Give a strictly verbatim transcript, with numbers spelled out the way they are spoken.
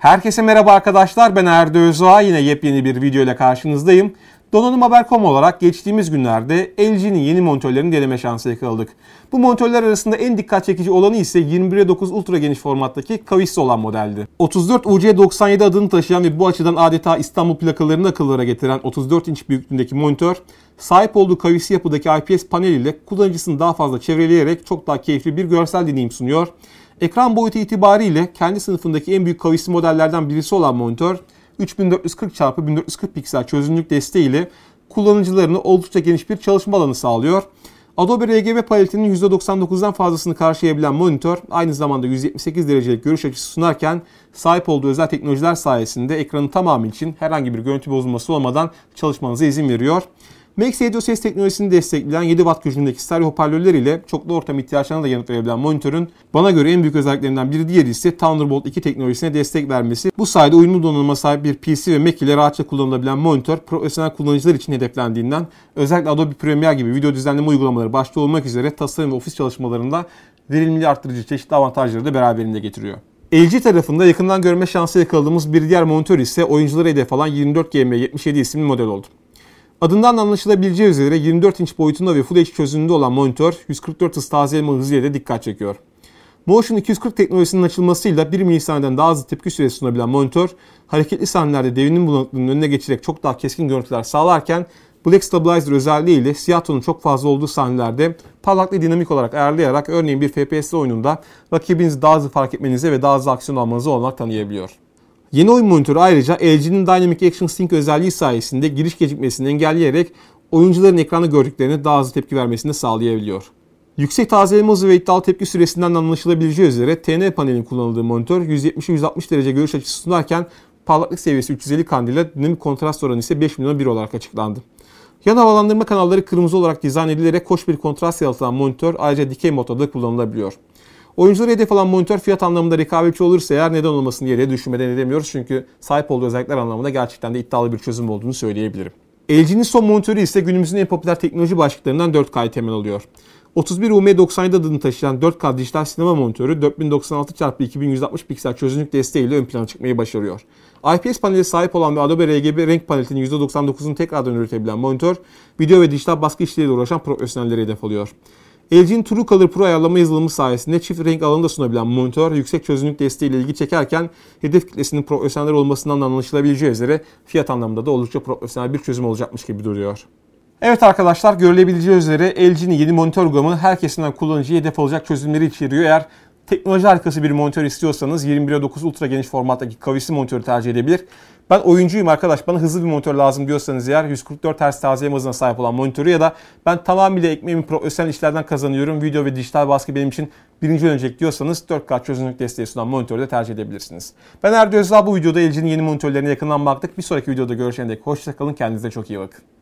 Herkese merhaba arkadaşlar, ben Erdo Özdoğa. Yine yepyeni bir video ile karşınızdayım. Donanım Haber nokta com olarak geçtiğimiz günlerde L G'nin yeni monitörlerini deneme şansı yakaladık. Bu monitörler arasında en dikkat çekici olanı ise yirmi bire dokuz ultra geniş formattaki kavisli olan modeldi. otuz dört U C doksan yedi adını taşıyan ve bu açıdan adeta İstanbul plakalarını akıllara getiren otuz dört inç büyüklüğündeki monitör, sahip olduğu kavisli yapıdaki I P S paneliyle kullanıcısını daha fazla çevreleyerek çok daha keyifli bir görsel deneyim sunuyor. Ekran boyutu itibariyle kendi sınıfındaki en büyük kavisli modellerden birisi olan monitör, üç bin dört yüz kırk çarpı bin dört yüz kırk piksel çözünürlük desteğiyle kullanıcılarına oldukça geniş bir çalışma alanı sağlıyor. Adobe R G B paletinin yüzde doksan dokuzdan fazlasını karşılayabilen monitör aynı zamanda yüz yetmiş sekiz derecelik görüş açısı sunarken sahip olduğu özel teknolojiler sayesinde ekranın tamamı için herhangi bir görüntü bozulması olmadan çalışmanıza izin veriyor. Max Audio ses teknolojisini destekleyen yedi watt gücündeki stereo hoparlörler ile çoklu ortam ihtiyaçlarına da yanıt verebilen monitörün bana göre en büyük özelliklerinden biri diğeri ise Thunderbolt iki teknolojisine destek vermesi. Bu sayede uyumlu donanıma sahip bir P C ve Mac ile rahatça kullanılabilen monitör profesyonel kullanıcılar için hedeflendiğinden özellikle Adobe Premiere gibi video düzenleme uygulamaları başta olmak üzere tasarım ve ofis çalışmalarında verimliliği arttırıcı çeşitli avantajları da beraberinde getiriyor. L G tarafında yakından görme şansı yakaladığımız bir diğer monitör ise oyunculara hedef alan yirmi dört G M yetmiş yedi isimli model oldu. Adından anlaşılabileceği üzere yirmi dört inç boyutunda ve Full H D çözünürlüğünde olan monitör yüz kırk dört hız tazeleme hızıyla da dikkat çekiyor. Motion iki yüz kırk teknolojisinin açılmasıyla bir milisaniyeden daha hızlı tepki süresi sunabilen monitör, hareketli sahnelerde devinim bulanıklığının önüne geçerek çok daha keskin görüntüler sağlarken Black Stabilizer özelliği ile siyah tonun çok fazla olduğu sahnelerde parlaklığı dinamik olarak ayarlayarak örneğin bir F P S oyununda rakibinizi daha hızlı fark etmenize ve daha hızlı aksiyon almanıza olanak tanıyabiliyor. Yeni oyun monitörü ayrıca L G'nin Dynamic Action Sync özelliği sayesinde giriş gecikmesini engelleyerek oyuncuların ekranda gördüklerine daha hızlı tepki vermesini sağlayabiliyor. Yüksek tazeleme hızı ve iddialı tepki süresinden anlaşılabileceği üzere T N panelin kullanıldığı monitör yüz yetmişe yüz altmış derece görüş açısı sunarken parlaklık seviyesi üç yüz elli kandile, dinamik kontrast oranı ise beş milyona bir olarak açıklandı. Yan havalandırma kanalları kırmızı olarak dizayn edilerek hoş bir kontrast yaratan monitör ayrıca dikey modda da kullanılabiliyor. Oyunculara hedef alan monitör fiyat anlamında rekabetçi olursa eğer neden olmasın diye de düşünmeden edemiyoruz. Çünkü sahip olduğu özellikler anlamında gerçekten de iddialı bir çözüm olduğunu söyleyebilirim. L G'nin son monitörü ise günümüzün en popüler teknoloji başlıklarından dört K'yı temel alıyor. otuz bir U M doksan yedi adını taşıyan dört K dijital sinema monitörü dört bin doksan altı çarpı iki bin yüz altmış piksel çözünürlük desteğiyle ön plana çıkmayı başarıyor. I P S paneli sahip olan ve Adobe R G B renk paletinin yüzde doksan dokuzunu tekrardan üretebilen monitör, video ve dijital baskı işleriyle uğraşan profesyonellere hedef alıyor. L G'nin TrueColor Pro ayarlama yazılımı sayesinde çift renk alanı da sunabilen monitör yüksek çözünürlük desteğiyle ilgi çekerken hedef kitlesinin profesyoneller olmasından da anlaşılabileceği üzere fiyat anlamında da oldukça profesyonel bir çözüm olacakmış gibi duruyor. Evet arkadaşlar, görülebileceği üzere L G'nin yeni monitör uygulamanı her kesimden kullanıcıya hedef alacak çözümleri içeriyor. Eğer teknoloji harikası bir monitör istiyorsanız yirmi bire dokuz ultra geniş formattaki kavisli monitörü tercih edebilir. Ben oyuncuyum arkadaş, bana hızlı bir monitör lazım diyorsanız eğer yüz kırk dört hertz tazeleme hızına sahip olan monitörü ya da ben tamamıyla ekmeğimi profesyonel işlerden kazanıyorum, video ve dijital baskı benim için birinci öncelik diyorsanız dört K çözünürlük desteği sunan monitörü de tercih edebilirsiniz. Ben Erdo Özdoğa, bu videoda L G'nin yeni monitörlerine yakından baktık. Bir sonraki videoda görüşene dek hoşça kalın, kendinize çok iyi bakın.